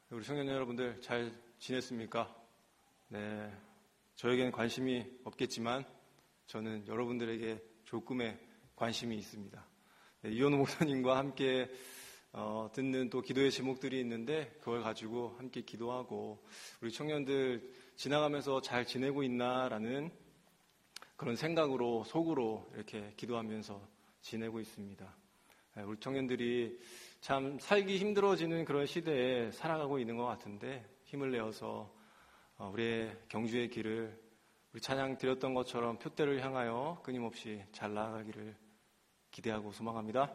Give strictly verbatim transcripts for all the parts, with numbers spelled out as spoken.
우리 청년 여러분들 잘 지냈습니까? 네, 저에게는 관심이 없겠지만 저는 여러분들에게 조금의 관심이 있습니다. 네, 이현우 목사님과 함께 어, 듣는 또 기도의 제목들이 있는데 그걸 가지고 함께 기도하고 우리 청년들 지나가면서 잘 지내고 있나라는 그런 생각으로 속으로 이렇게 기도하면서 지내고 있습니다. 네, 우리 청년들이 참 살기 힘들어지는 그런 시대에 살아가고 있는 것 같은데 힘을 내어서 우리의 경주의 길을 우리 찬양 드렸던 것처럼 표대를 향하여 끊임없이 잘 나아가기를 기대하고 소망합니다.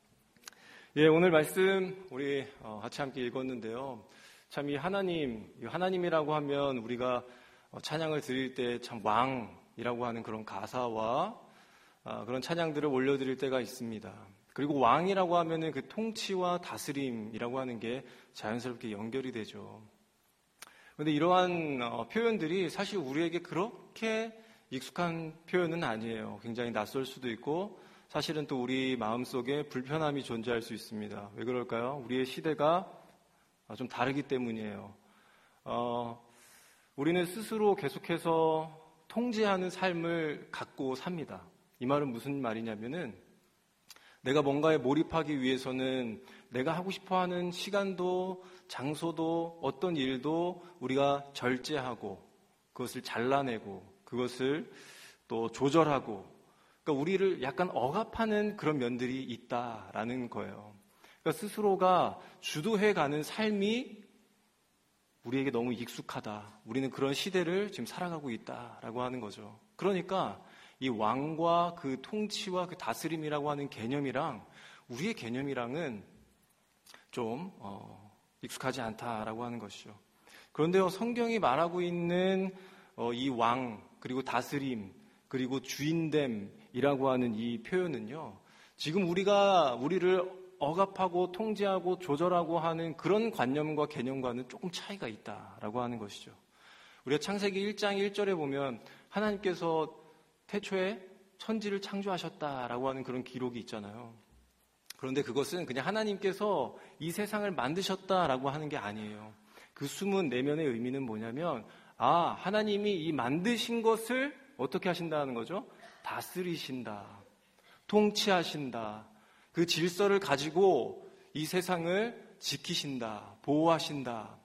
예, 오늘 말씀 우리 같이 함께 읽었는데요. 참 이 하나님, 하나님이라고 하면 우리가 찬양을 드릴 때 참 왕이라고 하는 그런 가사와 그런 찬양들을 올려드릴 때가 있습니다. 그리고 왕이라고 하면은 그 통치와 다스림이라고 하는 게 자연스럽게 연결이 되죠. 그런데 이러한 어, 표현들이 사실 우리에게 그렇게 익숙한 표현은 아니에요. 굉장히 낯설 수도 있고 사실은 또 우리 마음속에 불편함이 존재할 수 있습니다. 왜 그럴까요? 우리의 시대가 좀 다르기 때문이에요. 어, 우리는 스스로 계속해서 통제하는 삶을 갖고 삽니다. 이 말은 무슨 말이냐면은 내가 뭔가에 몰입하기 위해서는 내가 하고 싶어하는 시간도 장소도 어떤 일도 우리가 절제하고 그것을 잘라내고 그것을 또 조절하고 그러니까 우리를 약간 억압하는 그런 면들이 있다라는 거예요. 그러니까 스스로가 주도해가는 삶이 우리에게 너무 익숙하다. 우리는 그런 시대를 지금 살아가고 있다라고 하는 거죠. 그러니까 이 왕과 그 통치와 그 다스림이라고 하는 개념이랑 우리의 개념이랑은 좀 어, 익숙하지 않다라고 하는 것이죠. 그런데요, 성경이 말하고 있는 어, 이 왕 그리고 다스림 그리고 주인됨이라고 하는 이 표현은요, 지금 우리가 우리를 억압하고 통제하고 조절하고 하는 그런 관념과 개념과는 조금 차이가 있다라고 하는 것이죠. 우리가 창세기 일 장 일 절에 보면 하나님께서 태초에 천지를 창조하셨다라고 하는 그런 기록이 있잖아요. 그런데 그것은 그냥 하나님께서 이 세상을 만드셨다라고 하는 게 아니에요. 그 숨은 내면의 의미는 뭐냐면 아, 하나님이 이 만드신 것을 어떻게 하신다는 거죠? 다스리신다. 통치하신다. 그 질서를 가지고 이 세상을 지키신다. 보호하신다.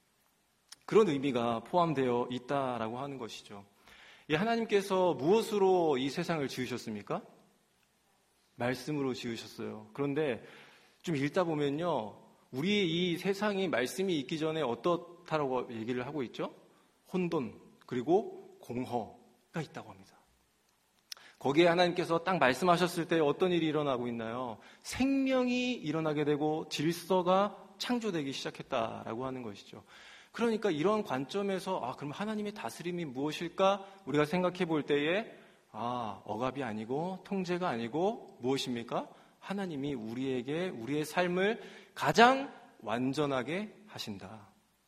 그런 의미가 포함되어 있다라고 하는 것이죠. 이 하나님께서 무엇으로 이 세상을 지으셨습니까? 말씀으로 지으셨어요. 그런데 좀 읽다 보면요, 우리 이 세상이 말씀이 있기 전에 어떻다라고 얘기를 하고 있죠? 혼돈 그리고 공허가 있다고 합니다. 거기에 하나님께서 딱 말씀하셨을 때 어떤 일이 일어나고 있나요? 생명이 일어나게 되고 질서가 창조되기 시작했다라고 하는 것이죠. 그러니까 이런 관점에서 아, 그럼 하나님의 다스림이 무엇일까? 우리가 생각해 볼 때에 아, 억압이 아니고 통제가 아니고 무엇입니까? 하나님이 우리에게 우리의 삶을 가장 완전하게 하신다.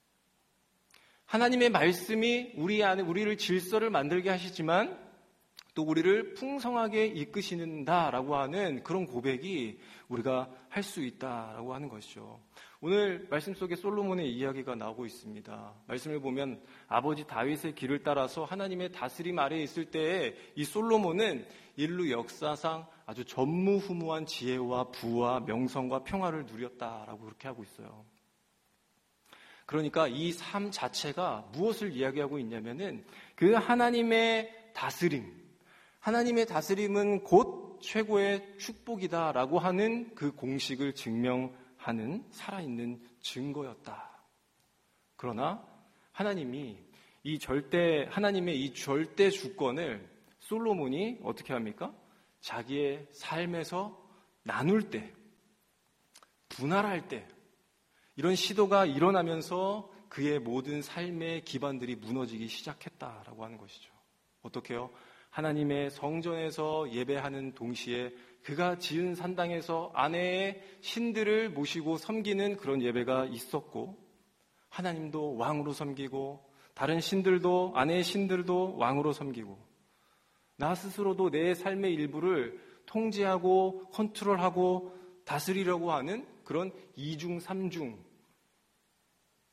하나님의 말씀이 우리 안에 우리를 질서를 만들게 하시지만 또 우리를 풍성하게 이끄신다라고 하는 그런 고백이 우리가 할 수 있다라고 하는 것이죠. 오늘 말씀 속에 솔로몬의 이야기가 나오고 있습니다. 말씀을 보면 아버지 다윗의 길을 따라서 하나님의 다스림 아래에 있을 때에 이 솔로몬은 인류 역사상 아주 전무후무한 지혜와 부와 명성과 평화를 누렸다라고 그렇게 하고 있어요. 그러니까 이 삶 자체가 무엇을 이야기하고 있냐면은 그 하나님의 다스림, 하나님의 다스림은 곧 최고의 축복이다라고 하는 그 공식을 증명하는 살아있는 증거였다. 그러나 하나님이 이 절대, 하나님의 이 절대 주권을 솔로몬이 어떻게 합니까? 자기의 삶에서 나눌 때, 분할할 때, 이런 시도가 일어나면서 그의 모든 삶의 기반들이 무너지기 시작했다라고 하는 것이죠. 어떻게요? 하나님의 성전에서 예배하는 동시에 그가 지은 산당에서 아내의 신들을 모시고 섬기는 그런 예배가 있었고, 하나님도 왕으로 섬기고 다른 신들도, 아내의 신들도 왕으로 섬기고, 나 스스로도 내 삶의 일부를 통제하고 컨트롤하고 다스리려고 하는 그런 이중 삼중의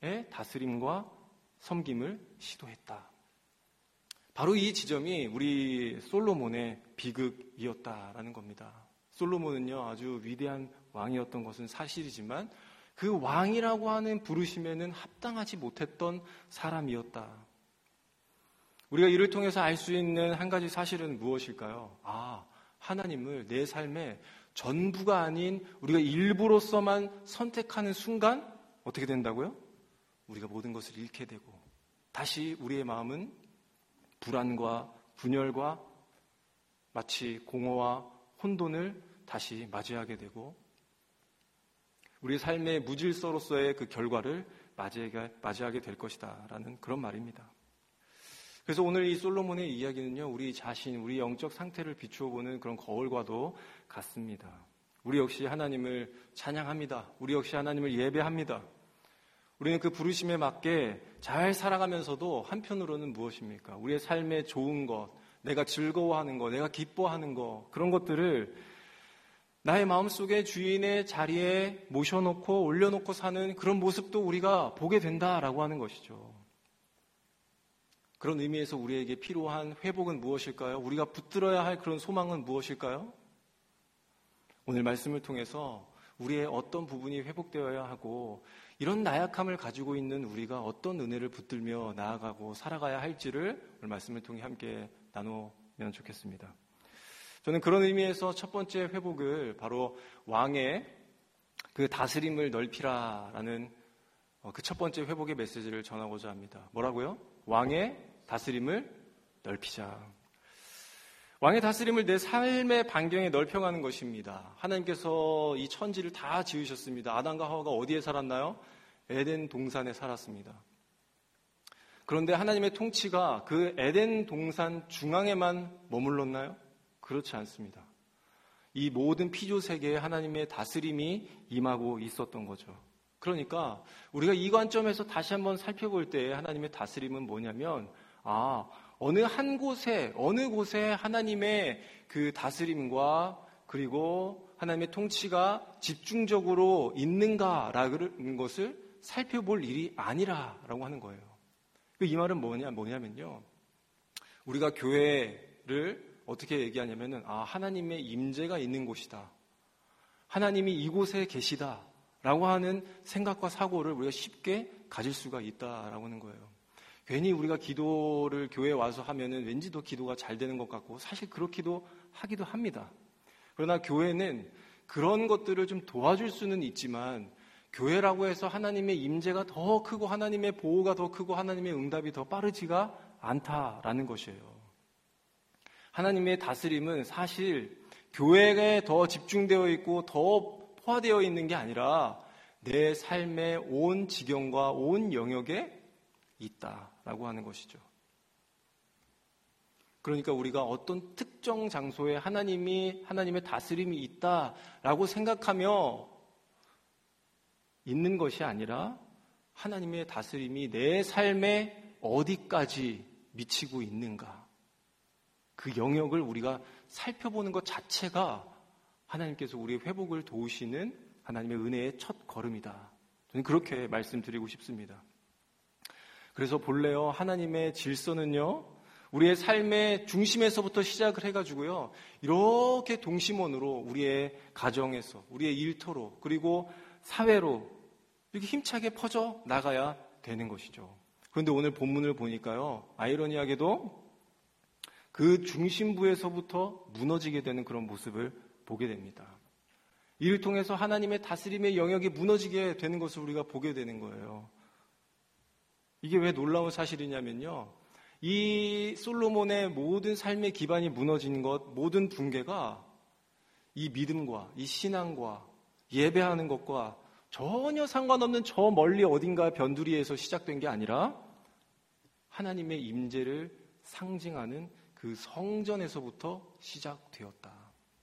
다스림과 섬김을 시도했다. 바로 이 지점이 우리 솔로몬의 비극이었다라는 겁니다. 솔로몬은요, 아주 위대한 왕이었던 것은 사실이지만 그 왕이라고 하는 부르심에는 합당하지 못했던 사람이었다. 우리가 이를 통해서 알 수 있는 한 가지 사실은 무엇일까요? 아, 하나님을 내 삶의 전부가 아닌 우리가 일부로서만 선택하는 순간 어떻게 된다고요? 우리가 모든 것을 잃게 되고 다시 우리의 마음은 불안과 분열과 마치 공허와 혼돈을 다시 맞이하게 되고 우리 삶의 무질서로서의 그 결과를 맞이하게 될 것이다 라는 그런 말입니다. 그래서 오늘 이 솔로몬의 이야기는요, 우리 자신, 우리 영적 상태를 비추어 보는 그런 거울과도 같습니다. 우리 역시 하나님을 찬양합니다. 우리 역시 하나님을 예배합니다. 우리는 그 부르심에 맞게 잘 살아가면서도 한편으로는 무엇입니까? 우리의 삶에 좋은 것, 내가 즐거워하는 것, 내가 기뻐하는 것, 그런 것들을 나의 마음속에 주인의 자리에 모셔놓고 올려놓고 사는 그런 모습도 우리가 보게 된다라고 하는 것이죠. 그런 의미에서 우리에게 필요한 회복은 무엇일까요? 우리가 붙들어야 할 그런 소망은 무엇일까요? 오늘 말씀을 통해서 우리의 어떤 부분이 회복되어야 하고 이런 나약함을 가지고 있는 우리가 어떤 은혜를 붙들며 나아가고 살아가야 할지를 오늘 말씀을 통해 함께 나누면 좋겠습니다. 저는 그런 의미에서 첫 번째 회복을 바로 왕의 그 다스림을 넓히라라는 그 첫 번째 회복의 메시지를 전하고자 합니다. 뭐라고요? 왕의 다스림을 넓히자. 왕의 다스림을 내 삶의 반경에 넓혀가는 것입니다. 하나님께서 이 천지를 다 지으셨습니다. 아담과 하와가 어디에 살았나요? 에덴 동산에 살았습니다. 그런데 하나님의 통치가 그 에덴 동산 중앙에만 머물렀나요? 그렇지 않습니다. 이 모든 피조 세계에 하나님의 다스림이 임하고 있었던 거죠. 그러니까 우리가 이 관점에서 다시 한번 살펴볼 때 하나님의 다스림은 뭐냐면 아, 어느 한 곳에, 어느 곳에 하나님의 그 다스림과 그리고 하나님의 통치가 집중적으로 있는가라는 것을 살펴볼 일이 아니라라고 하는 거예요. 이 말은 뭐냐, 뭐냐면요. 우리가 교회를 어떻게 얘기하냐면은, 아, 하나님의 임재가 있는 곳이다. 하나님이 이곳에 계시다라고 하는 생각과 사고를 우리가 쉽게 가질 수가 있다라고 하는 거예요. 괜히 우리가 기도를 교회에 와서 하면은 왠지 더 기도가 잘 되는 것 같고 사실 그렇기도 하기도 합니다. 그러나 교회는 그런 것들을 좀 도와줄 수는 있지만 교회라고 해서 하나님의 임재가 더 크고 하나님의 보호가 더 크고 하나님의 응답이 더 빠르지가 않다라는 것이에요. 하나님의 다스림은 사실 교회에 더 집중되어 있고 더 포화되어 있는 게 아니라 내 삶의 온 지경과 온 영역에 있다라고 하는 것이죠. 그러니까 우리가 어떤 특정 장소에 하나님이, 하나님의 다스림이 있다라고 생각하며 있는 것이 아니라 하나님의 다스림이 내 삶에 어디까지 미치고 있는가. 그 영역을 우리가 살펴보는 것 자체가 하나님께서 우리의 회복을 도우시는 하나님의 은혜의 첫 걸음이다. 저는 그렇게 말씀드리고 싶습니다. 그래서 본래요, 하나님의 질서는요, 우리의 삶의 중심에서부터 시작을 해가지고요, 이렇게 동심원으로 우리의 가정에서, 우리의 일터로, 그리고 사회로 이렇게 힘차게 퍼져 나가야 되는 것이죠. 그런데 오늘 본문을 보니까요, 아이러니하게도 그 중심부에서부터 무너지게 되는 그런 모습을 보게 됩니다. 이를 통해서 하나님의 다스림의 영역이 무너지게 되는 것을 우리가 보게 되는 거예요. 이게 왜 놀라운 사실이냐면요. 이 솔로몬의 모든 삶의 기반이 무너진 것, 모든 붕괴가 이 믿음과 이 신앙과 예배하는 것과 전혀 상관없는 저 멀리 어딘가 변두리에서 시작된 게 아니라 하나님의 임재를 상징하는 그 성전에서부터 시작되었다.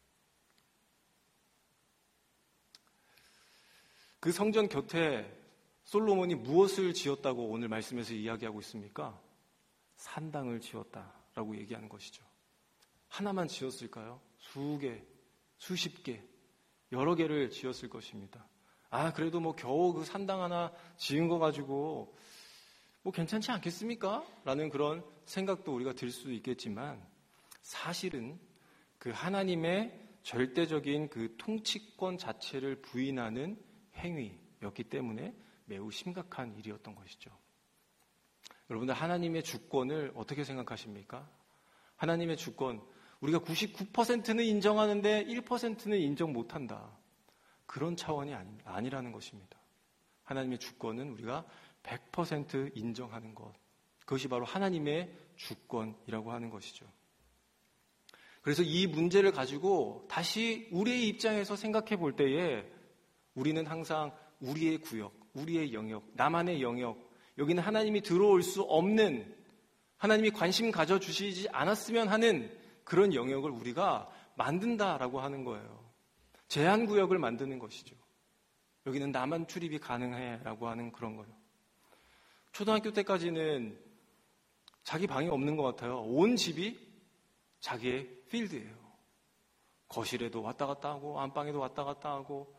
그 성전 곁에 솔로몬이 무엇을 지었다고 오늘 말씀에서 이야기하고 있습니까? 산당을 지었다라고 얘기하는 것이죠. 하나만 지었을까요? 수개, 수십 개, 여러 개를 지었을 것입니다. 아, 그래도 뭐 겨우 그 산당 하나 지은 거 가지고 뭐 괜찮지 않겠습니까? 라는 그런 생각도 우리가 들 수도 있겠지만 사실은 그 하나님의 절대적인 그 통치권 자체를 부인하는 행위였기 때문에 매우 심각한 일이었던 것이죠. 여러분들 하나님의 주권을 어떻게 생각하십니까? 하나님의 주권, 우리가 구십구 퍼센트는 인정하는데 일 퍼센트는 인정 못한다. 그런 차원이 아니, 아니라는 것입니다. 하나님의 주권은 우리가 백 퍼센트 인정하는 것. 그것이 바로 하나님의 주권이라고 하는 것이죠. 그래서 이 문제를 가지고 다시 우리의 입장에서 생각해 볼 때에 우리는 항상 우리의 구역, 우리의 영역, 나만의 영역, 여기는 하나님이 들어올 수 없는, 하나님이 관심 가져주시지 않았으면 하는 그런 영역을 우리가 만든다라고 하는 거예요. 제한구역을 만드는 것이죠. 여기는 나만 출입이 가능해라고 하는 그런 거예요. 초등학교 때까지는 자기 방이 없는 것 같아요. 온 집이 자기의 필드예요. 거실에도 왔다 갔다 하고 안방에도 왔다 갔다 하고.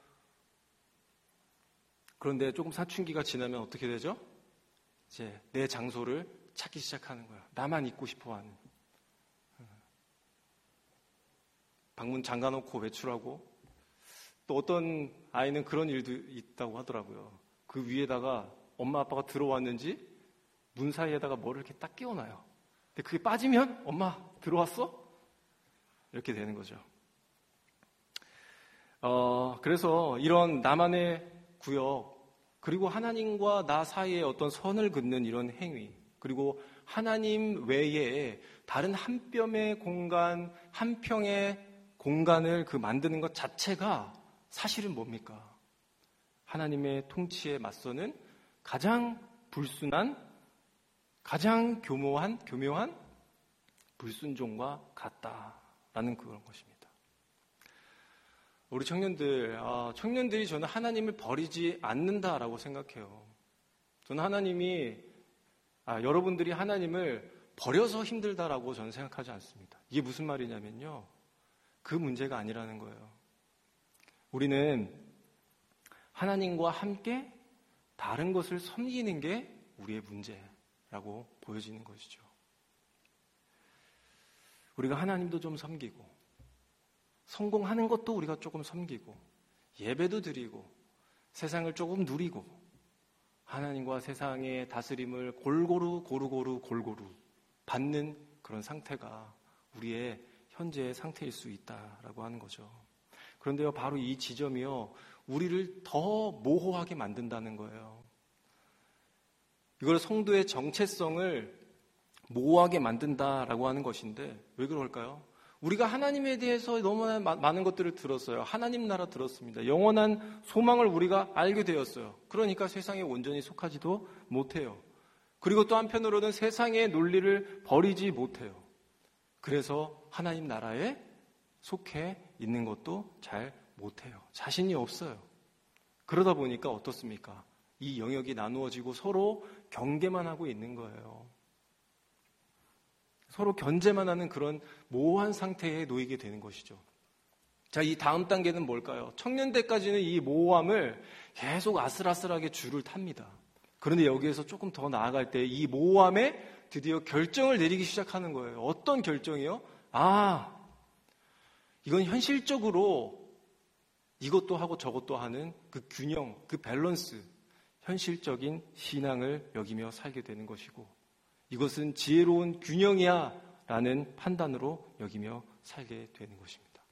그런데 조금 사춘기가 지나면 어떻게 되죠? 이제 내 장소를 찾기 시작하는 거야. 나만 있고 싶어하는. 방문 잠가놓고 외출하고, 또 어떤 아이는 그런 일도 있다고 하더라고요. 그 위에다가 엄마 아빠가 들어왔는지 문 사이에다가 뭐를 이렇게 딱 끼워놔요. 근데 그게 빠지면 엄마 들어왔어? 이렇게 되는 거죠. 어, 그래서 이런 나만의 구역, 그리고 하나님과 나 사이에 어떤 선을 긋는 이런 행위, 그리고 하나님 외에 다른 한 뼘의 공간, 한 평의 공간을 그 만드는 것 자체가 사실은 뭡니까? 하나님의 통치에 맞서는 가장 불순한, 가장 교묘한, 교묘한 불순종과 같다라는 그런 것입니다. 우리 청년들, 아, 청년들이 저는 하나님을 버리지 않는다라고 생각해요. 저는 하나님이, 아, 여러분들이 하나님을 버려서 힘들다라고 저는 생각하지 않습니다. 이게 무슨 말이냐면요. 그 문제가 아니라는 거예요. 우리는 하나님과 함께 다른 것을 섬기는 게 우리의 문제라고 보여지는 것이죠. 우리가 하나님도 좀 섬기고, 성공하는 것도 우리가 조금 섬기고, 예배도 드리고, 세상을 조금 누리고, 하나님과 세상의 다스림을 골고루 고루고루 골고루 받는 그런 상태가 우리의 현재의 상태일 수 있다라고 하는 거죠. 그런데요, 바로 이 지점이요, 우리를 더 모호하게 만든다는 거예요. 이걸 성도의 정체성을 모호하게 만든다라고 하는 것인데, 왜 그럴까요? 우리가 하나님에 대해서 너무나 많은 것들을 들었어요. 하나님 나라 들었습니다. 영원한 소망을 우리가 알게 되었어요. 그러니까 세상에 온전히 속하지도 못해요. 그리고 또 한편으로는 세상의 논리를 버리지 못해요. 그래서 하나님 나라에 속해 있는 것도 잘 못해요. 자신이 없어요. 그러다 보니까 어떻습니까? 이 영역이 나누어지고 서로 경계만 하고 있는 거예요. 서로 견제만 하는 그런 모호한 상태에 놓이게 되는 것이죠. 자, 이 다음 단계는 뭘까요? 청년 때까지는 이 모호함을 계속 아슬아슬하게 줄을 탑니다. 그런데 여기에서 조금 더 나아갈 때 이 모호함에 드디어 결정을 내리기 시작하는 거예요. 어떤 결정이요? 아, 이건 현실적으로 이것도 하고 저것도 하는 그 균형, 그 밸런스, 현실적인 신앙을 여기며 살게 되는 것이고, 이것은 지혜로운 균형이야 라는 판단으로 여기며 살게 되는 것입니다.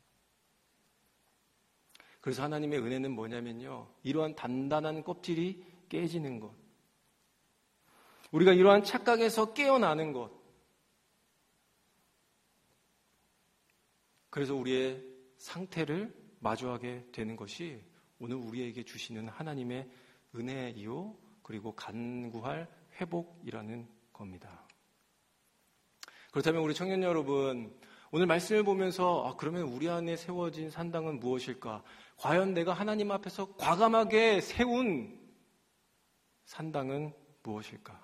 그래서 하나님의 은혜는 뭐냐면요, 이러한 단단한 껍질이 깨지는 것, 우리가 이러한 착각에서 깨어나는 것, 그래서 우리의 상태를 마주하게 되는 것이 오늘 우리에게 주시는 하나님의 은혜이요, 그리고 간구할 회복이라는 겁니다. 그렇다면 우리 청년 여러분, 오늘 말씀을 보면서 아, 그러면 우리 안에 세워진 산당은 무엇일까? 과연 내가 하나님 앞에서 과감하게 세운 산당은 무엇일까?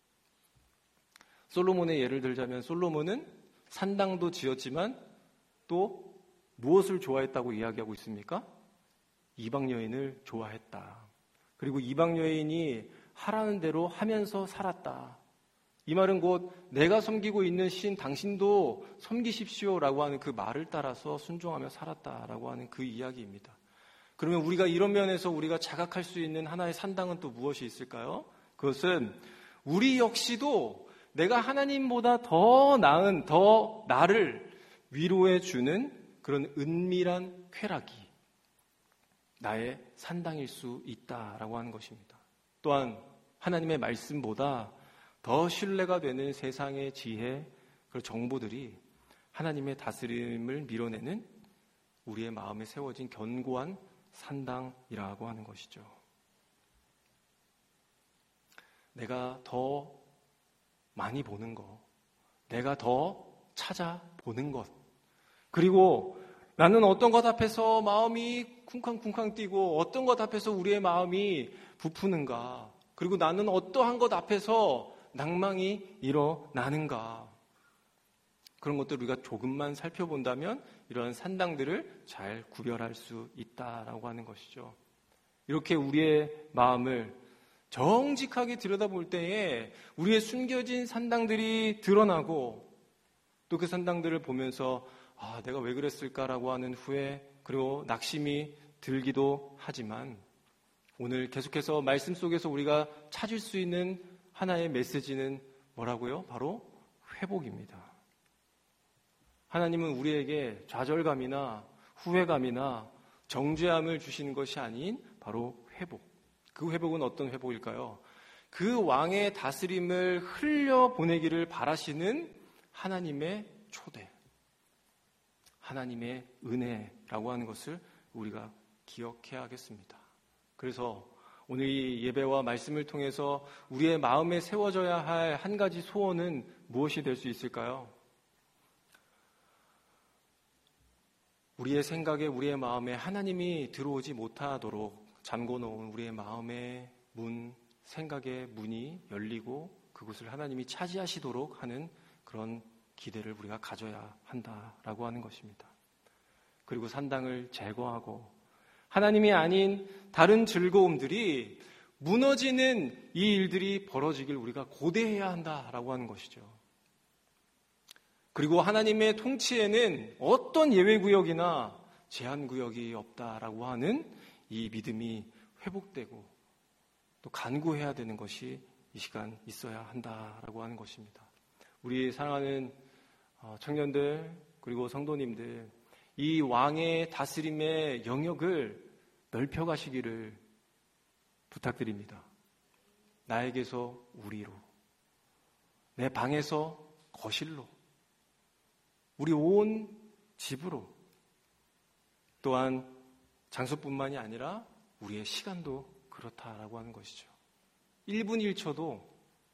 솔로몬의 예를 들자면 솔로몬은 산당도 지었지만 또 무엇을 좋아했다고 이야기하고 있습니까? 이방 여인을 좋아했다. 그리고 이방 여인이 하라는 대로 하면서 살았다. 이 말은 곧 내가 섬기고 있는 신 당신도 섬기십시오라고 하는 그 말을 따라서 순종하며 살았다라고 하는 그 이야기입니다. 그러면 우리가 이런 면에서 우리가 자각할 수 있는 하나의 산당은 또 무엇이 있을까요? 그것은 우리 역시도 내가 하나님보다 더 나은, 더 나를 위로해 주는 그런 은밀한 쾌락이 나의 산당일 수 있다라고 하는 것입니다. 또한 하나님의 말씀보다 더 신뢰가 되는 세상의 지혜, 그리고 정보들이 하나님의 다스림을 밀어내는 우리의 마음에 세워진 견고한 산당이라고 하는 것이죠. 내가 더 많이 보는 것, 내가 더 찾아보는 것, 그리고 나는 어떤 것 앞에서 마음이 쿵쾅쿵쾅 뛰고 어떤 것 앞에서 우리의 마음이 부푸는가, 그리고 나는 어떠한 것 앞에서 낭망이 일어나는가, 그런 것들 우리가 조금만 살펴본다면 이러한 산당들을 잘 구별할 수 있다라고 하는 것이죠. 이렇게 우리의 마음을 정직하게 들여다볼 때에 우리의 숨겨진 산당들이 드러나고 또 그 산당들을 보면서 아, 내가 왜 그랬을까라고 하는 후회 그리고 낙심이 들기도 하지만 오늘 계속해서 말씀 속에서 우리가 찾을 수 있는 하나의 메시지는 뭐라고요? 바로 회복입니다. 하나님은 우리에게 좌절감이나 후회감이나 정죄함을 주시는 것이 아닌 바로 회복. 그 회복은 어떤 회복일까요? 그 왕의 다스림을 흘려보내기를 바라시는 하나님의 초대, 하나님의 은혜라고 하는 것을 우리가 기억해야겠습니다. 그래서 오늘 이 예배와 말씀을 통해서 우리의 마음에 세워져야 할 한 가지 소원은 무엇이 될 수 있을까요? 우리의 생각에 우리의 마음에 하나님이 들어오지 못하도록 잠궈놓은 우리의 마음의 문, 생각의 문이 열리고 그곳을 하나님이 차지하시도록 하는 그런 기대를 우리가 가져야 한다라고 하는 것입니다. 그리고 산당을 제거하고 하나님이 아닌 다른 즐거움들이 무너지는 이 일들이 벌어지길 우리가 고대해야 한다라고 하는 것이죠. 그리고 하나님의 통치에는 어떤 예외구역이나 제한구역이 없다라고 하는 이 믿음이 회복되고 또 간구해야 되는 것이 이 시간 있어야 한다라고 하는 것입니다. 우리 사랑하는 청년들 그리고 성도님들, 이 왕의 다스림의 영역을 넓혀가시기를 부탁드립니다. 나에게서 우리로, 내 방에서 거실로, 우리 온 집으로, 또한 장소뿐만이 아니라 우리의 시간도 그렇다라고 하는 것이죠. 일 분 일 초도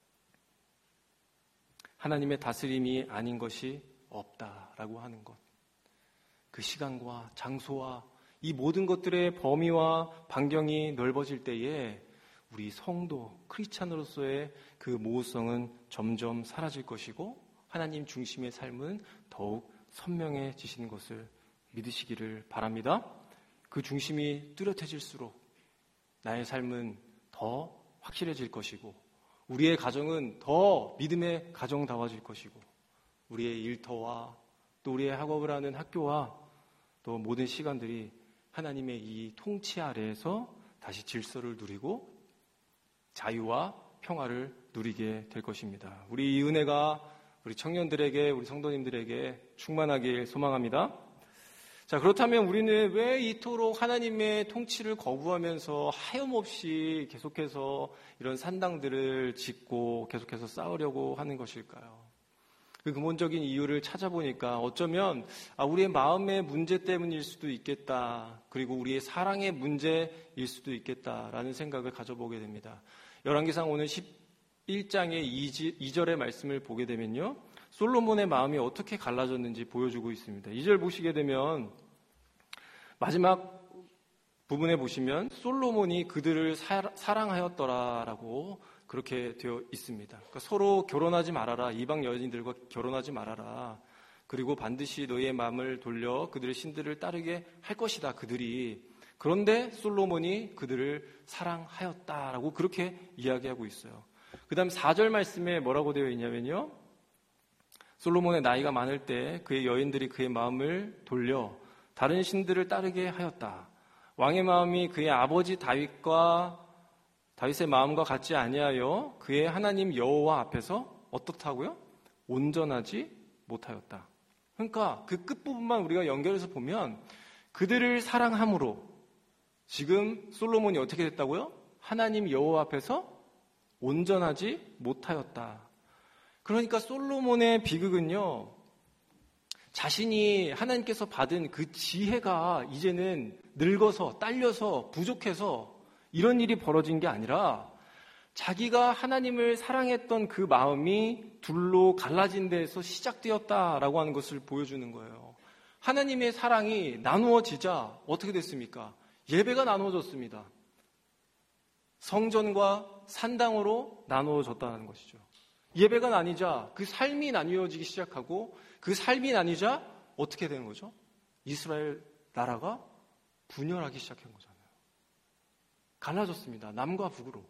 하나님의 다스림이 아닌 것이 없다라고 하는 것. 그 시간과 장소와 이 모든 것들의 범위와 반경이 넓어질 때에 우리 성도, 크리스찬으로서의 그 모호성은 점점 사라질 것이고 하나님 중심의 삶은 더욱 선명해지시는 것을 믿으시기를 바랍니다. 그 중심이 뚜렷해질수록 나의 삶은 더 확실해질 것이고 우리의 가정은 더 믿음의 가정다워질 것이고 우리의 일터와 또 우리의 학업을 하는 학교와 또 모든 시간들이 하나님의 이 통치 아래에서 다시 질서를 누리고 자유와 평화를 누리게 될 것입니다. 우리 이 은혜가 우리 청년들에게, 우리 성도님들에게 충만하길 소망합니다. 자, 그렇다면 우리는 왜 이토록 하나님의 통치를 거부하면서 하염없이 계속해서 이런 산당들을 짓고 계속해서 싸우려고 하는 것일까요? 그 근본적인 이유를 찾아보니까 어쩌면 아, 우리의 마음의 문제 때문일 수도 있겠다. 그리고 우리의 사랑의 문제일 수도 있겠다라는 생각을 가져보게 됩니다. 열왕기상 오늘 십일 장의 이 절의 말씀을 보게 되면요. 솔로몬의 마음이 어떻게 갈라졌는지 보여주고 있습니다. 이 절 보시게 되면 마지막 부분에 보시면 솔로몬이 그들을 사, 사랑하였더라라고 그렇게 되어 있습니다. 그러니까 서로 결혼하지 말아라. 이방 여인들과 결혼하지 말아라. 그리고 반드시 너희의 마음을 돌려 그들의 신들을 따르게 할 것이다. 그들이 그런데 솔로몬이 그들을 사랑하였다라고 그렇게 이야기하고 있어요. 그 다음 사 절 말씀에 뭐라고 되어 있냐면요. 솔로몬의 나이가 많을 때 그의 여인들이 그의 마음을 돌려 다른 신들을 따르게 하였다. 왕의 마음이 그의 아버지 다윗과 다윗의 마음과 같지 아니하여 그의 하나님 여호와 앞에서 어떻다고요? 온전하지 못하였다. 그러니까 그 끝부분만 우리가 연결해서 보면 그들을 사랑함으로 지금 솔로몬이 어떻게 됐다고요? 하나님 여호와 앞에서 온전하지 못하였다. 그러니까 솔로몬의 비극은요, 자신이 하나님께서 받은 그 지혜가 이제는 늙어서 딸려서 부족해서 이런 일이 벌어진 게 아니라 자기가 하나님을 사랑했던 그 마음이 둘로 갈라진 데에서 시작되었다라고 하는 것을 보여주는 거예요. 하나님의 사랑이 나누어지자 어떻게 됐습니까? 예배가 나누어졌습니다. 성전과 산당으로 나누어졌다는 것이죠. 예배가 나뉘자 그 삶이 나뉘어지기 시작하고 그 삶이 나뉘자 어떻게 되는 거죠? 이스라엘 나라가 분열하기 시작한 거잖아요. 갈라졌습니다. 남과 북으로.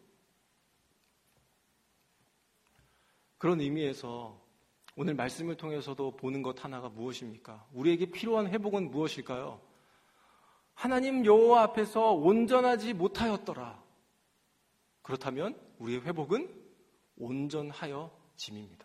그런 의미에서 오늘 말씀을 통해서도 보는 것 하나가 무엇입니까? 우리에게 필요한 회복은 무엇일까요? 하나님 여호와 앞에서 온전하지 못하였더라. 그렇다면 우리의 회복은 온전하여짐입니다.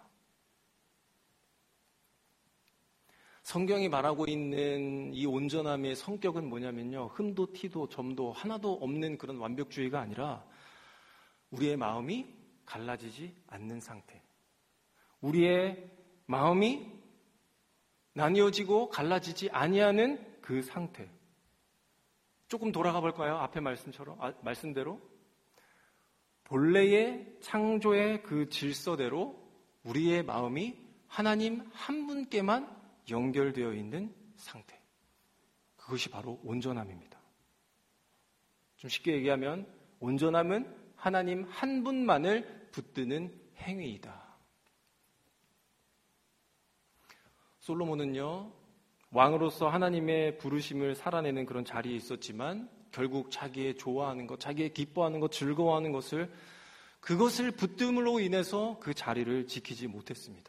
성경이 말하고 있는 이 온전함의 성격은 뭐냐면요, 흠도 티도 점도 하나도 없는 그런 완벽주의가 아니라 우리의 마음이 갈라지지 않는 상태, 우리의 마음이 나뉘어지고 갈라지지 아니하는 그 상태. 조금 돌아가 볼까요? 앞에 말씀처럼 아, 말씀대로 본래의 창조의 그 질서대로 우리의 마음이 하나님 한 분께만 연결되어 있는 상태. 그것이 바로 온전함입니다. 좀 쉽게 얘기하면 온전함은 하나님 한 분만을 붙드는 행위이다. 솔로몬은요, 왕으로서 하나님의 부르심을 살아내는 그런 자리에 있었지만 결국 자기의 좋아하는 것, 자기의 기뻐하는 것, 즐거워하는 것을 그것을 붙듦으로 인해서 그 자리를 지키지 못했습니다.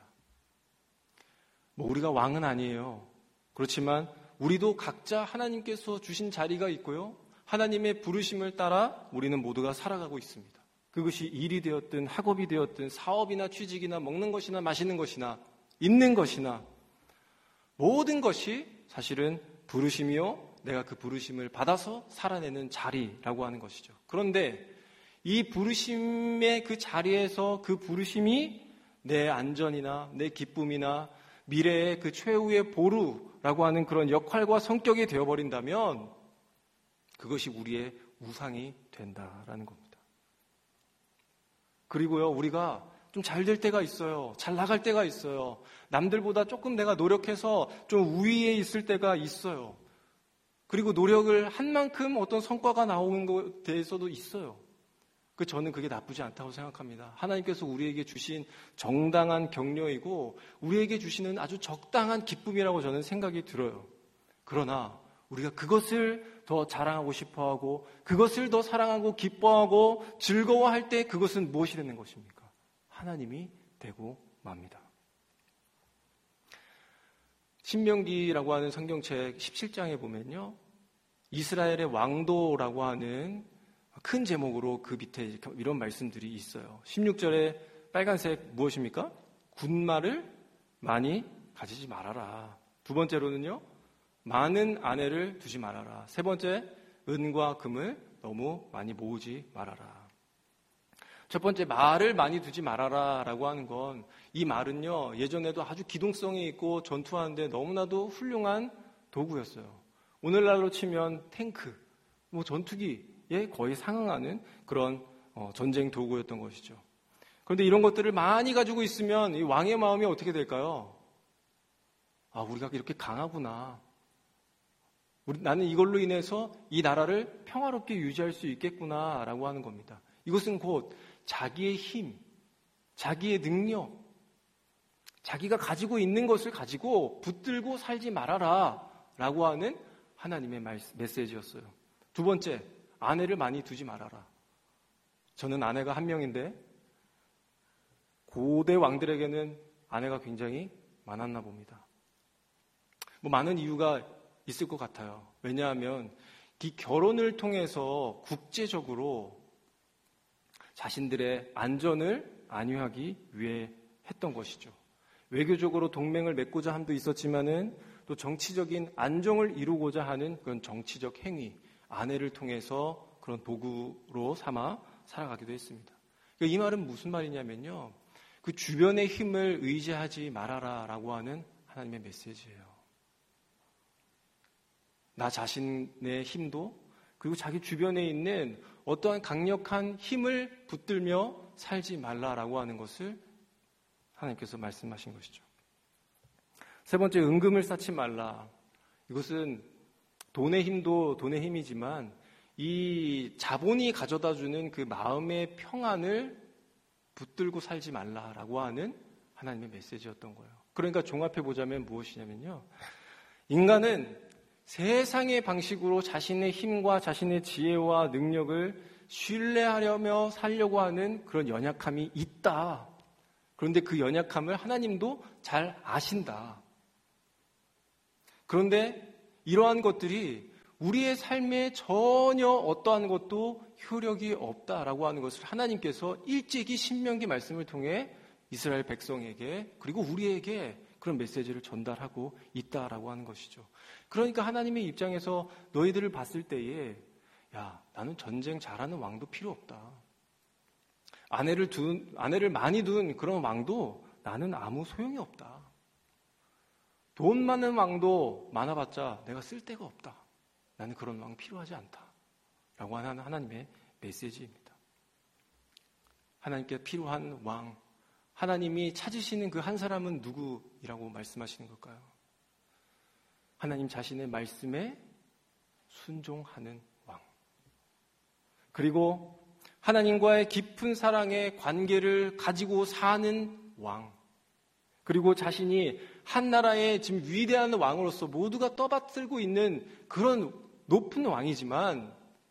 뭐 우리가 왕은 아니에요. 그렇지만 우리도 각자 하나님께서 주신 자리가 있고요. 하나님의 부르심을 따라 우리는 모두가 살아가고 있습니다. 그것이 일이 되었든 학업이 되었든 사업이나 취직이나 먹는 것이나 마시는 것이나 입는 것이나 모든 것이 사실은 부르심이요, 내가 그 부르심을 받아서 살아내는 자리라고 하는 것이죠. 그런데 이 부르심의 그 자리에서 그 부르심이 내 안전이나 내 기쁨이나 미래의 그 최후의 보루라고 하는 그런 역할과 성격이 되어버린다면 그것이 우리의 우상이 된다라는 겁니다. 그리고요, 우리가 좀 잘 될 때가 있어요. 잘 나갈 때가 있어요. 남들보다 조금 내가 노력해서 좀 우위에 있을 때가 있어요. 그리고 노력을 한 만큼 어떤 성과가 나오는 것에 대해서도 있어요. 그 저는 그게 나쁘지 않다고 생각합니다. 하나님께서 우리에게 주신 정당한 격려이고 우리에게 주시는 아주 적당한 기쁨이라고 저는 생각이 들어요. 그러나 우리가 그것을 더 자랑하고 싶어하고 그것을 더 사랑하고 기뻐하고 즐거워할 때 그것은 무엇이 되는 것입니까? 하나님이 되고 맙니다. 신명기라고 하는 성경책 십칠 장에 보면요, 이스라엘의 왕도라고 하는 큰 제목으로 그 밑에 이런 말씀들이 있어요. 십육 절에 빨간색 무엇입니까? 군마를 많이 가지지 말아라. 두 번째로는요, 많은 아내를 두지 말아라. 세 번째, 은과 금을 너무 많이 모으지 말아라. 첫 번째, 말을 많이 두지 말아라 라고 하는 건, 이 말은요, 예전에도 아주 기동성이 있고 전투하는데 너무나도 훌륭한 도구였어요. 오늘날로 치면 탱크, 뭐 전투기에 거의 상응하는 그런 어, 전쟁 도구였던 것이죠. 그런데 이런 것들을 많이 가지고 있으면 이 왕의 마음이 어떻게 될까요? 아, 우리가 이렇게 강하구나. 우리, 나는 이걸로 인해서 이 나라를 평화롭게 유지할 수 있겠구나라고 하는 겁니다. 이것은 곧 자기의 힘, 자기의 능력, 자기가 가지고 있는 것을 가지고 붙들고 살지 말아라 라고 하는 하나님의 메시지였어요. 두 번째, 아내를 많이 두지 말아라. 저는 아내가 한 명인데 고대 왕들에게는 아내가 굉장히 많았나 봅니다. 뭐 많은 이유가 있을 것 같아요. 왜냐하면 이 결혼을 통해서 국제적으로 자신들의 안전을 안위하기 위해 했던 것이죠. 외교적으로 동맹을 맺고자 함도 있었지만은 또 정치적인 안정을 이루고자 하는 그런 정치적 행위, 아내를 통해서 그런 도구로 삼아 살아가기도 했습니다. 그러니까 이 말은 무슨 말이냐면요. 그 주변의 힘을 의지하지 말아라 라고 하는 하나님의 메시지예요. 나 자신의 힘도 그리고 자기 주변에 있는 어떠한 강력한 힘을 붙들며 살지 말라라고 하는 것을 하나님께서 말씀하신 것이죠. 세 번째, 은금을 쌓지 말라. 이것은 돈의 힘도 돈의 힘이지만 이 자본이 가져다주는 그 마음의 평안을 붙들고 살지 말라라고 하는 하나님의 메시지였던 거예요. 그러니까 종합해보자면 무엇이냐면요. 인간은 세상의 방식으로 자신의 힘과 자신의 지혜와 능력을 신뢰하려며 살려고 하는 그런 연약함이 있다. 그런데 그 연약함을 하나님도 잘 아신다. 그런데 이러한 것들이 우리의 삶에 전혀 어떠한 것도 효력이 없다라고 하는 것을 하나님께서 일찍이 신명기 말씀을 통해 이스라엘 백성에게 그리고 우리에게 그런 메시지를 전달하고 있다라고 하는 것이죠. 그러니까 하나님의 입장에서 너희들을 봤을 때에 야, 나는 전쟁 잘하는 왕도 필요 없다. 아내를 둔, 아내를 많이 둔 그런 왕도 나는 아무 소용이 없다. 돈 많은 왕도 많아봤자 내가 쓸 데가 없다. 나는 그런 왕 필요하지 않다. 라고 하는 하나님의 메시지입니다. 하나님께 필요한 왕, 하나님이 찾으시는 그 한 사람은 누구이라고 말씀하시는 걸까요? 하나님 자신의 말씀에 순종하는 왕. 그리고 하나님과의 깊은 사랑의 관계를 가지고 사는 왕. 그리고 자신이 한 나라의 지금 위대한 왕으로서 모두가 떠받들고 있는 그런 높은 왕이지만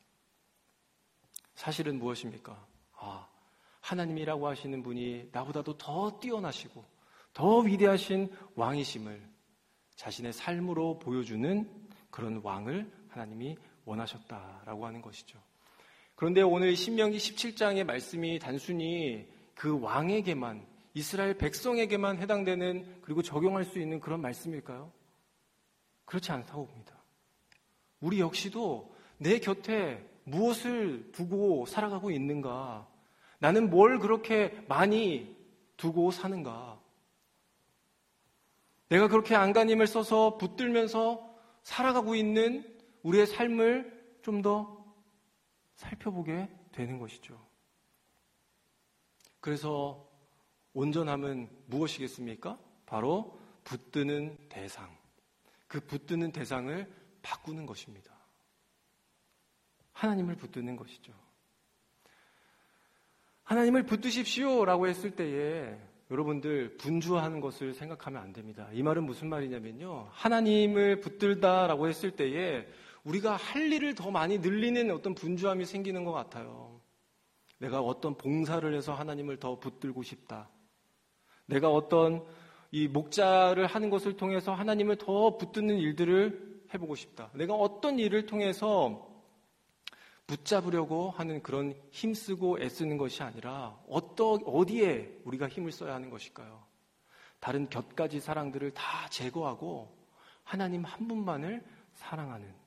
사실은 무엇입니까? 아, 하나님이라고 하시는 분이 나보다도 더 뛰어나시고 더 위대하신 왕이심을 자신의 삶으로 보여주는 그런 왕을 하나님이 원하셨다라고 하는 것이죠. 그런데 오늘 신명기 십칠 장의 말씀이 단순히 그 왕에게만, 이스라엘 백성에게만 해당되는 그리고 적용할 수 있는 그런 말씀일까요? 그렇지 않다고 봅니다. 우리 역시도 내 곁에 무엇을 두고 살아가고 있는가? 나는 뭘 그렇게 많이 두고 사는가? 내가 그렇게 안간힘을 써서 붙들면서 살아가고 있는 우리의 삶을 좀 더 살펴보게 되는 것이죠. 그래서 온전함은 무엇이겠습니까? 바로 붙드는 대상. 그 붙드는 대상을 바꾸는 것입니다. 하나님을 붙드는 것이죠. 하나님을 붙드십시오 라고 했을 때에 여러분들 분주하는 것을 생각하면 안 됩니다. 이 말은 무슨 말이냐면요. 하나님을 붙들다라고 했을 때에 우리가 할 일을 더 많이 늘리는 어떤 분주함이 생기는 것 같아요. 내가 어떤 봉사를 해서 하나님을 더 붙들고 싶다. 내가 어떤 이 목자를 하는 것을 통해서 하나님을 더 붙드는 일들을 해보고 싶다. 내가 어떤 일을 통해서 붙잡으려고 하는 그런 힘쓰고 애쓰는 것이 아니라 어떠, 어디에 우리가 힘을 써야 하는 것일까요? 다른 곁가지 사랑들을 다 제거하고 하나님 한 분만을 사랑하는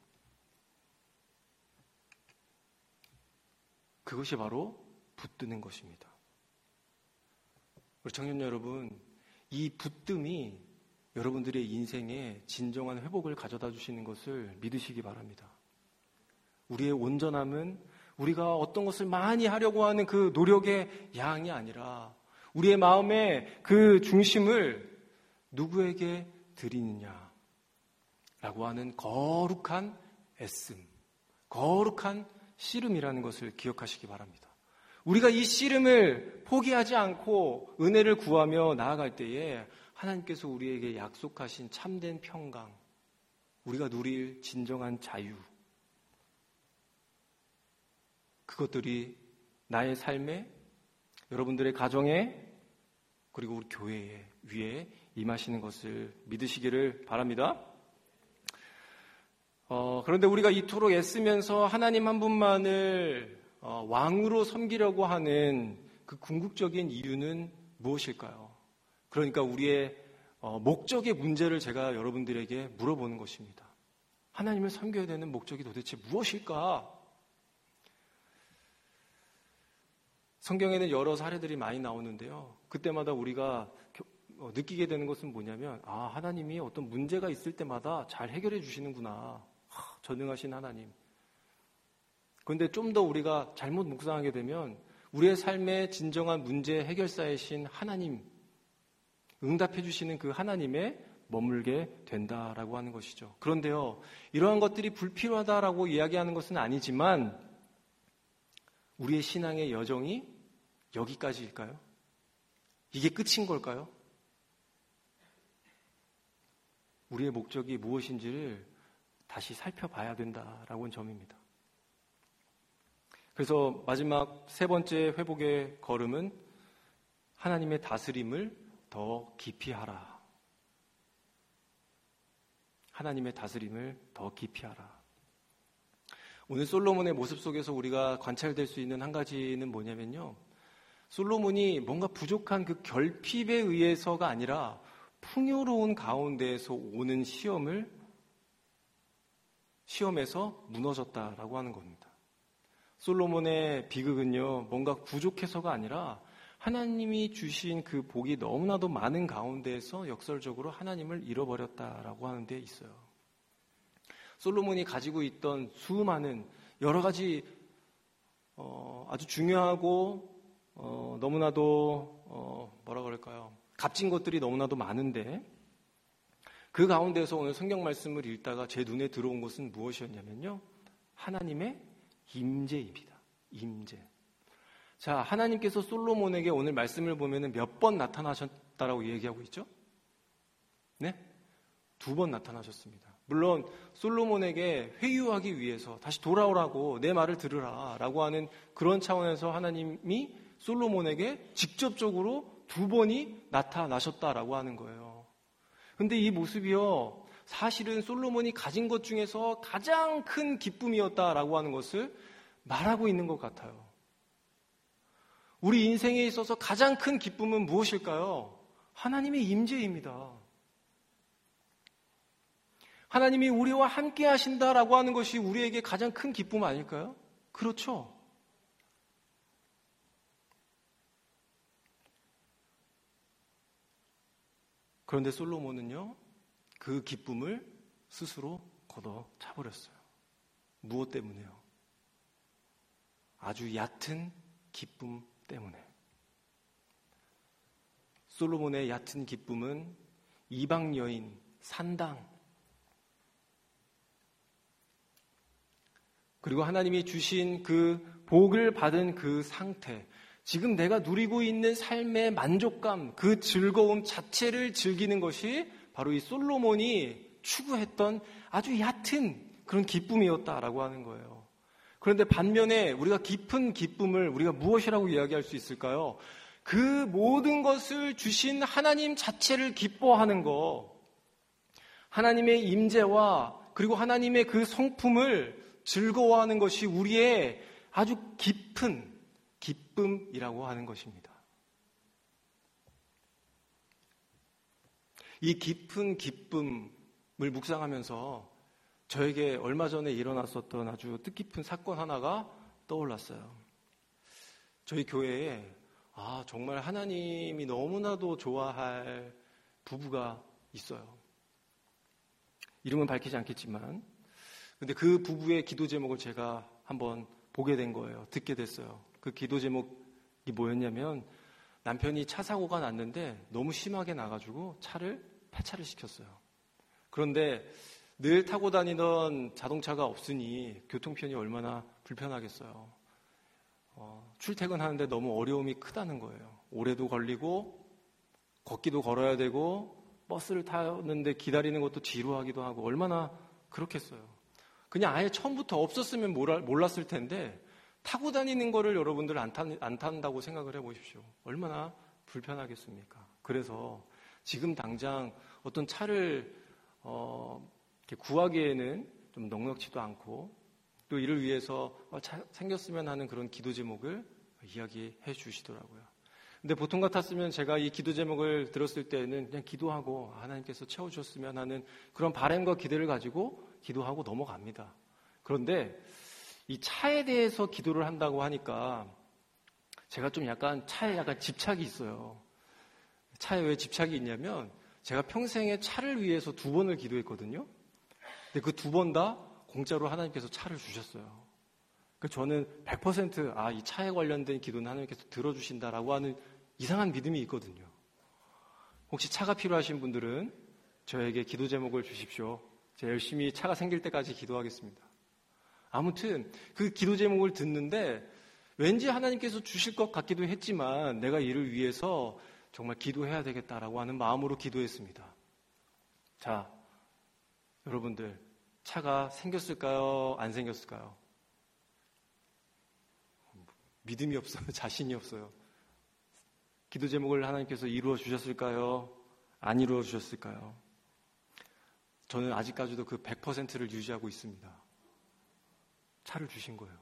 그것이 바로 붙드는 것입니다. 우리 청년 여러분, 이 붙듦이 여러분들의 인생에 진정한 회복을 가져다 주시는 것을 믿으시기 바랍니다. 우리의 온전함은 우리가 어떤 것을 많이 하려고 하는 그 노력의 양이 아니라 우리의 마음의 그 중심을 누구에게 드리느냐라고 하는 거룩한 애씀, 거룩한 씨름이라는 것을 기억하시기 바랍니다. 우리가 이 씨름을 포기하지 않고 은혜를 구하며 나아갈 때에 하나님께서 우리에게 약속하신 참된 평강, 우리가 누릴 진정한 자유, 그것들이 나의 삶에, 여러분들의 가정에, 그리고 우리 교회에 위에 임하시는 것을 믿으시기를 바랍니다. 어, 그런데 우리가 이토록 애쓰면서 하나님 한 분만을 어, 왕으로 섬기려고 하는 그 궁극적인 이유는 무엇일까요? 그러니까 우리의 어, 목적의 문제를 제가 여러분들에게 물어보는 것입니다. 하나님을 섬겨야 되는 목적이 도대체 무엇일까? 성경에는 여러 사례들이 많이 나오는데요. 그때마다 우리가 느끼게 되는 것은 뭐냐면, 아, 하나님이 어떤 문제가 있을 때마다 잘 해결해 주시는구나. 하, 전능하신 하나님. 그런데 좀 더 우리가 잘못 묵상하게 되면 우리의 삶의 진정한 문제 해결사이신 하나님, 응답해 주시는 그 하나님에 머물게 된다라고 하는 것이죠. 그런데요, 이러한 것들이 불필요하다라고 이야기하는 것은 아니지만 우리의 신앙의 여정이 여기까지일까요? 이게 끝인 걸까요? 우리의 목적이 무엇인지를 다시 살펴봐야 된다라고 하는 점입니다. 그래서 마지막 세 번째 회복의 걸음은 하나님의 다스림을 더 깊이 하라. 하나님의 다스림을 더 깊이 하라. 오늘 솔로몬의 모습 속에서 우리가 관찰될 수 있는 한 가지는 뭐냐면요. 솔로몬이 뭔가 부족한 그 결핍에 의해서가 아니라 풍요로운 가운데에서 오는 시험을, 시험에서 무너졌다라고 하는 겁니다. 솔로몬의 비극은요, 뭔가 부족해서가 아니라 하나님이 주신 그 복이 너무나도 많은 가운데에서 역설적으로 하나님을 잃어버렸다라고 하는 데 있어요. 솔로몬이 가지고 있던 수많은 여러 가지 어, 아주 중요하고 어, 너무나도 어, 뭐라 그럴까요? 값진 것들이 너무나도 많은데 그 가운데서 오늘 성경 말씀을 읽다가 제 눈에 들어온 것은 무엇이었냐면요. 하나님의 임재입니다. 임재. 자, 하나님께서 솔로몬에게 오늘 말씀을 보면은 몇 번 나타나셨다라고 얘기하고 있죠? 네? 두 번 나타나셨습니다. 물론 솔로몬에게 회유하기 위해서 다시 돌아오라고 내 말을 들으라 라고 하는 그런 차원에서 하나님이 솔로몬에게 직접적으로 두 번이 나타나셨다라고 하는 거예요. 근데 이 모습이요, 사실은 솔로몬이 가진 것 중에서 가장 큰 기쁨이었다라고 하는 것을 말하고 있는 것 같아요. 우리 인생에 있어서 가장 큰 기쁨은 무엇일까요? 하나님의 임재입니다. 하나님이 우리와 함께 하신다라고 하는 것이 우리에게 가장 큰 기쁨 아닐까요? 그렇죠. 그런데 솔로몬은요, 그 기쁨을 스스로 걷어 차버렸어요. 무엇 때문에요? 아주 얕은 기쁨 때문에. 솔로몬의 얕은 기쁨은 이방 여인, 산당, 그리고 하나님이 주신 그 복을 받은 그 상태, 지금 내가 누리고 있는 삶의 만족감, 그 즐거움 자체를 즐기는 것이 바로 이 솔로몬이 추구했던 아주 얕은 그런 기쁨이었다라고 하는 거예요. 그런데 반면에 우리가 깊은 기쁨을 우리가 무엇이라고 이야기할 수 있을까요? 그 모든 것을 주신 하나님 자체를 기뻐하는 것, 하나님의 임재와 그리고 하나님의 그 성품을 즐거워하는 것이 우리의 아주 깊은 기쁨이라고 하는 것입니다. 이 깊은 기쁨을 묵상하면서 저에게 얼마 전에 일어났었던 아주 뜻깊은 사건 하나가 떠올랐어요. 저희 교회에 아, 정말 하나님이 너무나도 좋아할 부부가 있어요. 이름은 밝히지 않겠지만, 근데 그 부부의 기도 제목을 제가 한번 보게 된 거예요. 듣게 됐어요. 그 기도 제목이 뭐였냐면, 남편이 차 사고가 났는데 너무 심하게 나가지고 차를 폐차를 시켰어요. 그런데 늘 타고 다니던 자동차가 없으니 교통편이 얼마나 불편하겠어요. 어, 출퇴근하는데 너무 어려움이 크다는 거예요. 오래도 걸리고 걷기도 걸어야 되고 버스를 타는데 기다리는 것도 지루하기도 하고 얼마나 그렇겠어요. 그냥 아예 처음부터 없었으면 몰랐을 텐데 타고 다니는 거를 여러분들 안, 탄, 안 탄다고 생각을 해보십시오. 얼마나 불편하겠습니까? 그래서 지금 당장 어떤 차를 어, 이렇게 구하기에는 좀 넉넉지도 않고 또 이를 위해서 어, 차, 생겼으면 하는 그런 기도 제목을 이야기해 주시더라고요. 근데 보통 같았으면 제가 이 기도 제목을 들었을 때는 그냥 기도하고 하나님께서 채워주셨으면 하는 그런 바람과 기대를 가지고 기도하고 넘어갑니다. 그런데 이 차에 대해서 기도를 한다고 하니까 제가 좀 약간 차에 약간 집착이 있어요. 차에 왜 집착이 있냐면 제가 평생에 차를 위해서 두 번을 기도했거든요. 근데 그 두 번 다 공짜로 하나님께서 차를 주셨어요. 그 저는 백 퍼센트 아, 이 차에 관련된 기도는 하나님께서 들어주신다라고 하는 이상한 믿음이 있거든요. 혹시 차가 필요하신 분들은 저에게 기도 제목을 주십시오. 제가 열심히 차가 생길 때까지 기도하겠습니다. 아무튼 그 기도 제목을 듣는데 왠지 하나님께서 주실 것 같기도 했지만 내가 이를 위해서 정말 기도해야 되겠다라고 하는 마음으로 기도했습니다. 자, 여러분들 차가 생겼을까요? 안 생겼을까요? 믿음이 없어요. 자신이 없어요. 기도 제목을 하나님께서 이루어 주셨을까요? 안 이루어 주셨을까요? 저는 아직까지도 그 백 퍼센트를 유지하고 있습니다. 차를 주신 거예요.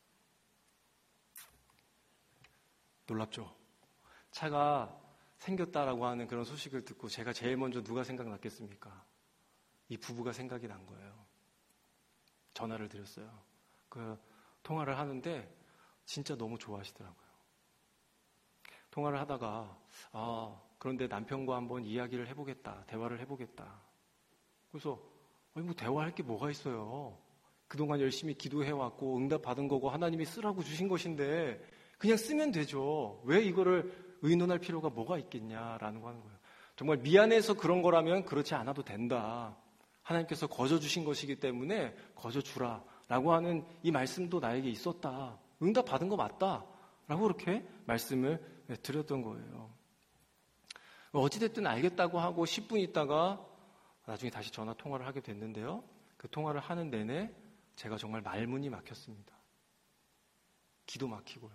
놀랍죠? 차가 생겼다라고 하는 그런 소식을 듣고 제가 제일 먼저 누가 생각났겠습니까? 이 부부가 생각이 난 거예요. 전화를 드렸어요. 그 통화를 하는데 진짜 너무 좋아하시더라고요. 통화를 하다가 아 그런데 남편과 한번 이야기를 해보겠다. 대화를 해보겠다. 그래서 아니 뭐 대화할 게 뭐가 있어요. 그동안 열심히 기도해왔고 응답 받은 거고 하나님이 쓰라고 주신 것인데 그냥 쓰면 되죠. 왜 이거를 의논할 필요가 뭐가 있겠냐라는 거 하는 거예요. 정말 미안해서 그런 거라면 그렇지 않아도 된다. 하나님께서 거저 주신 것이기 때문에 거저 주라 라고 하는 이 말씀도 나에게 있었다. 응답 받은 거 맞다 라고 그렇게 말씀을 드렸던 거예요. 어찌됐든 알겠다고 하고 십 분 있다가 나중에 다시 전화 통화를 하게 됐는데요. 그 통화를 하는 내내 제가 정말 말문이 막혔습니다. 기도 막히고요.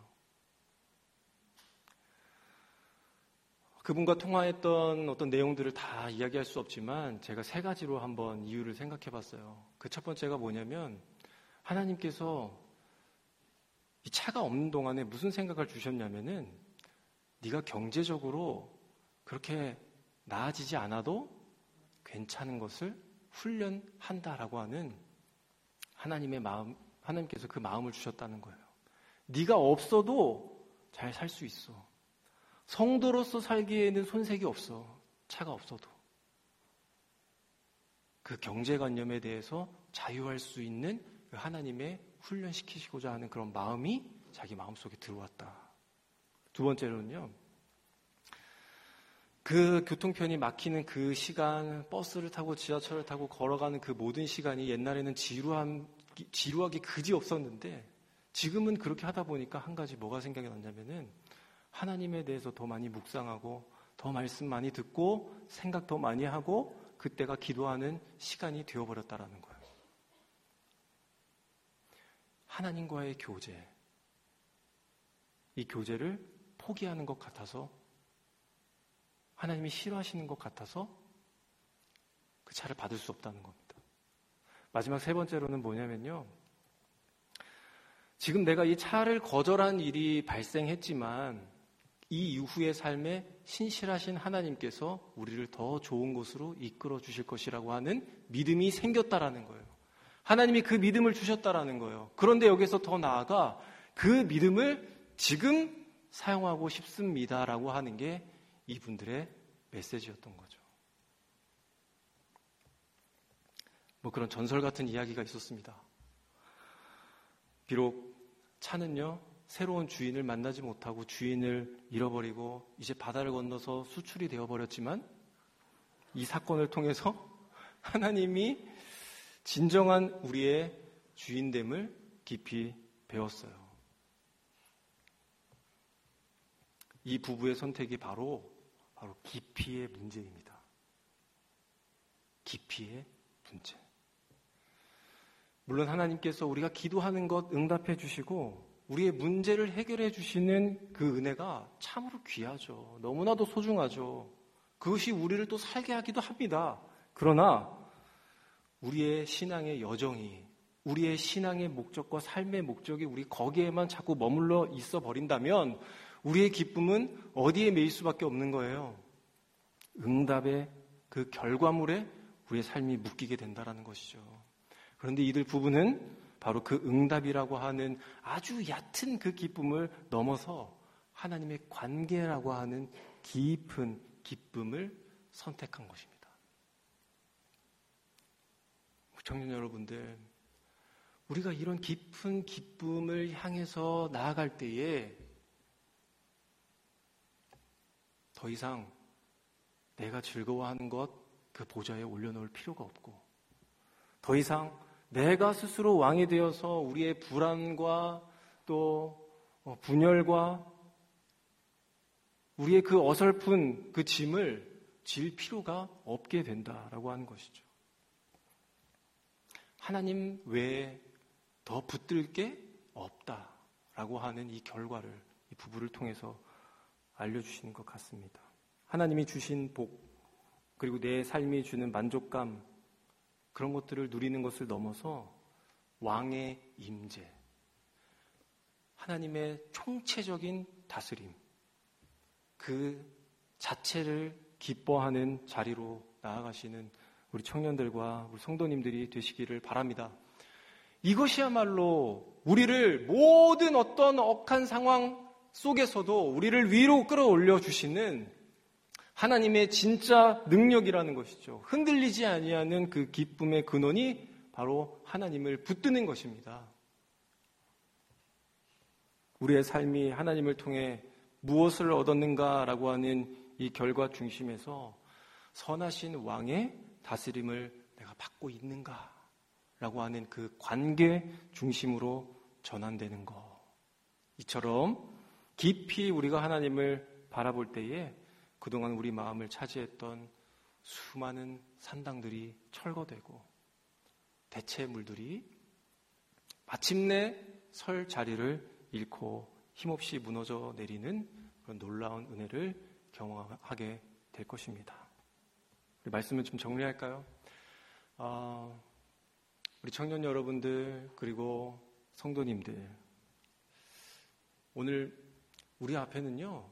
그분과 통화했던 어떤 내용들을 다 이야기할 수 없지만 제가 세 가지로 한번 이유를 생각해 봤어요. 그 첫 번째가 뭐냐면 하나님께서 이 차가 없는 동안에 무슨 생각을 주셨냐면은 네가 경제적으로 그렇게 나아지지 않아도 괜찮은 것을 훈련한다라고 하는 하나님의 마음, 하나님께서 그 마음을 주셨다는 거예요. 네가 없어도 잘 살 수 있어. 성도로서 살기에는 손색이 없어. 차가 없어도. 그 경제관념에 대해서 자유할 수 있는 그 하나님의 훈련시키시고자 하는 그런 마음이 자기 마음속에 들어왔다. 두 번째로는요. 그 교통편이 막히는 그 시간, 버스를 타고 지하철을 타고 걸어가는 그 모든 시간이 옛날에는 지루함, 지루하기 그지 없었는데 지금은 그렇게 하다 보니까 한 가지 뭐가 생각이 났냐면은 하나님에 대해서 더 많이 묵상하고 더 말씀 많이 듣고 생각 더 많이 하고 그때가 기도하는 시간이 되어버렸다라는 거예요. 하나님과의 교제, 이 교제를 포기하는 것 같아서 하나님이 싫어하시는 것 같아서 그 차를 받을 수 없다는 겁니다. 마지막 세 번째로는 뭐냐면요. 지금 내가 이 차를 거절한 일이 발생했지만 이 이후의 삶에 신실하신 하나님께서 우리를 더 좋은 곳으로 이끌어 주실 것이라고 하는 믿음이 생겼다라는 거예요. 하나님이 그 믿음을 주셨다라는 거예요. 그런데 여기서 더 나아가 그 믿음을 지금 사용하고 싶습니다라고 하는 게 이분들의 메시지였던 거죠. 뭐 그런 전설 같은 이야기가 있었습니다. 비록 차는요, 새로운 주인을 만나지 못하고 주인을 잃어버리고 이제 바다를 건너서 수출이 되어버렸지만 이 사건을 통해서 하나님이 진정한 우리의 주인됨을 깊이 배웠어요. 이 부부의 선택이 바로 바로 깊이의 문제입니다. 깊이의 문제. 물론 하나님께서 우리가 기도하는 것 응답해 주시고 우리의 문제를 해결해 주시는 그 은혜가 참으로 귀하죠. 너무나도 소중하죠. 그것이 우리를 또 살게 하기도 합니다. 그러나 우리의 신앙의 여정이, 우리의 신앙의 목적과 삶의 목적이 우리 거기에만 자꾸 머물러 있어 버린다면 우리의 기쁨은 어디에 매일 수밖에 없는 거예요. 응답의 그 결과물에 우리의 삶이 묶이게 된다는 것이죠. 그런데 이들 부부는 바로 그 응답이라고 하는 아주 얕은 그 기쁨을 넘어서 하나님의 관계라고 하는 깊은 기쁨을 선택한 것입니다. 청년 여러분들, 우리가 이런 깊은 기쁨을 향해서 나아갈 때에 더 이상 내가 즐거워하는 것 그 보좌에 올려놓을 필요가 없고, 더 이상 내가 스스로 왕이 되어서 우리의 불안과 또 분열과 우리의 그 어설픈 그 짐을 질 필요가 없게 된다라고 하는 것이죠. 하나님 외에 더 붙들 게 없다라고 하는 이 결과를 이 부부를 통해서 알려주시는 것 같습니다. 하나님이 주신 복, 그리고 내 삶이 주는 만족감, 그런 것들을 누리는 것을 넘어서 왕의 임재, 하나님의 총체적인 다스림, 그 자체를 기뻐하는 자리로 나아가시는 우리 청년들과 우리 성도님들이 되시기를 바랍니다. 이것이야말로 우리를 모든 어떤 억한 상황 속에서도 우리를 위로 끌어올려 주시는 하나님의 진짜 능력이라는 것이죠. 흔들리지 아니하는 그 기쁨의 근원이 바로 하나님을 붙드는 것입니다. 우리의 삶이 하나님을 통해 무엇을 얻었는가라고 하는 이 결과 중심에서 선하신 왕의 다스림을 내가 받고 있는가라고 하는 그 관계 중심으로 전환되는 것. 이처럼 깊이 우리가 하나님을 바라볼 때에 그동안 우리 마음을 차지했던 수많은 산당들이 철거되고 대체물들이 마침내 설 자리를 잃고 힘없이 무너져 내리는 그런 놀라운 은혜를 경험하게 될 것입니다. 우리 말씀을 좀 정리할까요? 어, 우리 청년 여러분들 그리고 성도님들, 오늘 우리 앞에는요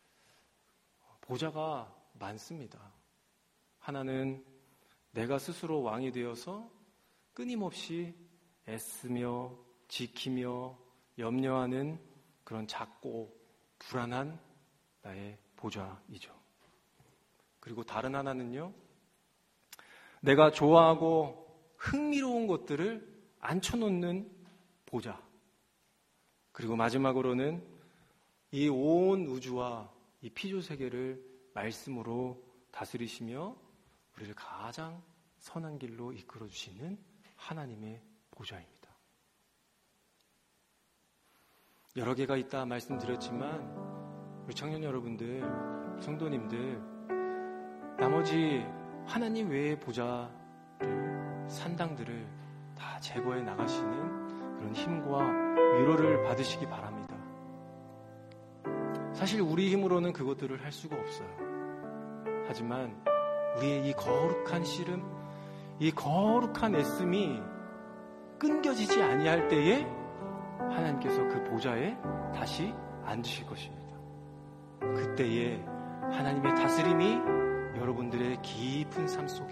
보좌가 많습니다. 하나는 내가 스스로 왕이 되어서 끊임없이 애쓰며 지키며 염려하는 그런 작고 불안한 나의 보좌이죠. 그리고 다른 하나는요, 내가 좋아하고 흥미로운 것들을 앉혀놓는 보좌. 그리고 마지막으로는 이 온 우주와 이 피조세계를 말씀으로 다스리시며 우리를 가장 선한 길로 이끌어주시는 하나님의 보좌입니다. 여러 개가 있다 말씀드렸지만 우리 청년 여러분들, 성도님들, 나머지 하나님 외의 보좌를, 산당들을 다 제거해 나가시는 그런 힘과 위로를 받으시기 바랍니다. 사실 우리 힘으로는 그것들을 할 수가 없어요. 하지만 우리의 이 거룩한 씨름, 이 거룩한 애씀이 끊겨지지 아니할 때에 하나님께서 그 보좌에 다시 앉으실 것입니다. 그때에 하나님의 다스림이 여러분들의 깊은 삶 속에,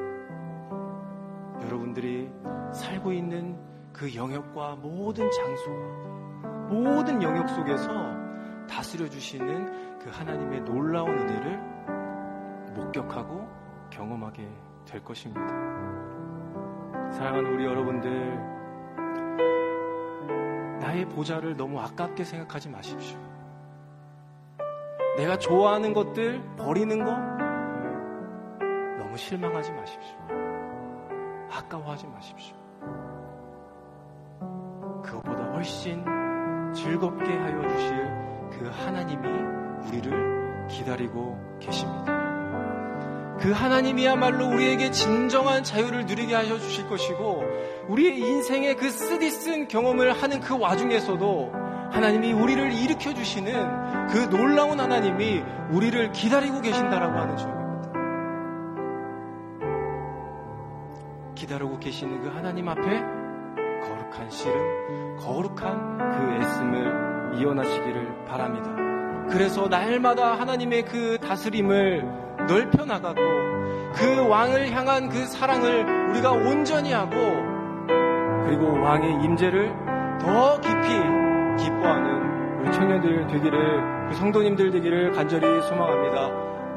여러분들이 살고 있는 그 영역과 모든 장소와 모든 영역 속에서 다스려 주시는 그 하나님의 놀라운 은혜를 목격하고 경험하게 될 것입니다. 사랑하는 우리 여러분들, 나의 보좌를 너무 아깝게 생각하지 마십시오. 내가 좋아하는 것들 버리는 거 너무 실망하지 마십시오. 아까워하지 마십시오. 그것보다 훨씬 즐겁게 하여 주실 그 하나님이 우리를 기다리고 계십니다. 그 하나님이야말로 우리에게 진정한 자유를 누리게 하셔 주실 것이고, 우리의 인생의 그 쓰디쓴 경험을 하는 그 와중에서도 하나님이 우리를 일으켜 주시는 그 놀라운 하나님이 우리를 기다리고 계신다라고 하는 점입니다. 기다리고 계시는 그 하나님 앞에 거룩한 씨름, 거룩한 그 애씀을 이어나시기를 바랍니다. 그래서 날마다 하나님의 그 다스림을 넓혀 나가고, 그 왕을 향한 그 사랑을 우리가 온전히 하고, 그리고 왕의 임재를 더 깊이 기뻐하는 우리 청년들 되기를, 그 성도님들 되기를 간절히 소망합니다.